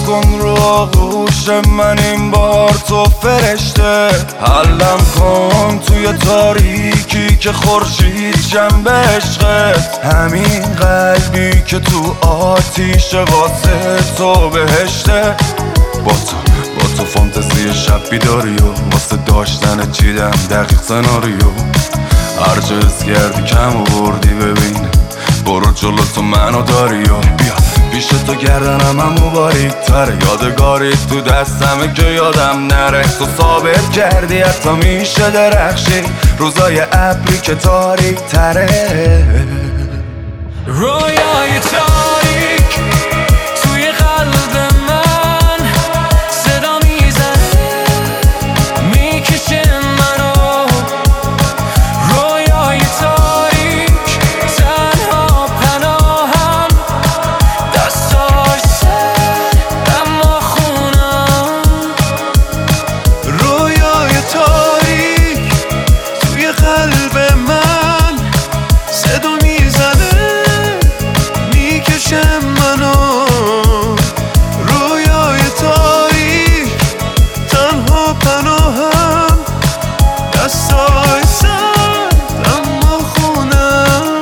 کن رو آغوش من این بار تو فرشته، حلم کن توی تاریکی که خورشید جنب عشقت، همین قلبی که تو آتیش واسه تو بهشته. با تو فانتزی شب بیداری و واسه داشتن چیدم دقیق سناریو، هر جا حس کردی کم آوردی ببین برو جلو تو منو داری و بیا پیش تو گردنم همو باریک تره، یادگاری تو دستمه که یادم نره، تو ثابت کردی حتی میشه درخشی روزای ابری که تاریک تره. رویای تاریک توی قلب من صدا میزنه میکشه منو، رویای تاریک تنها پناهم، دستاش سر اما خونم. رویای تاریک توی قلب من صدا میزنه میکشه منو، رویای تاریک تنها پناهم، دستای سرد اما خونم.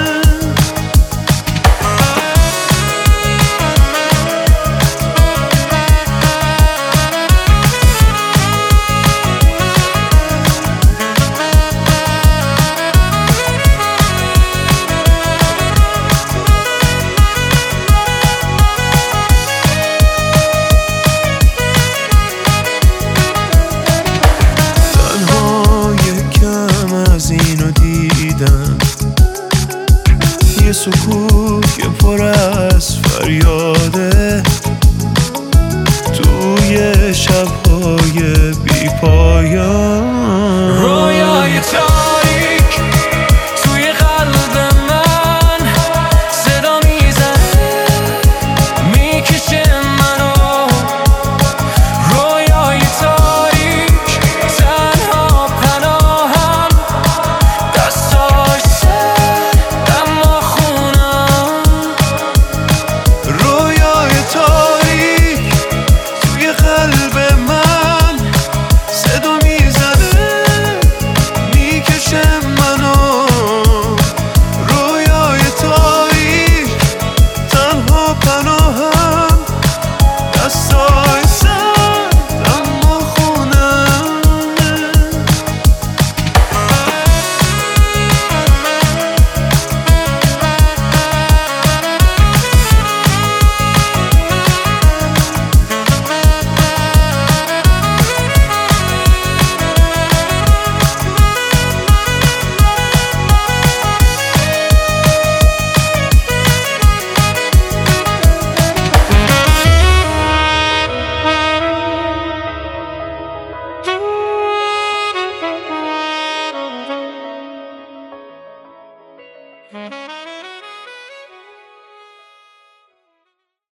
از اینو دیدم یه سکوت که پر از فریاده توی شب‌های بی پایان.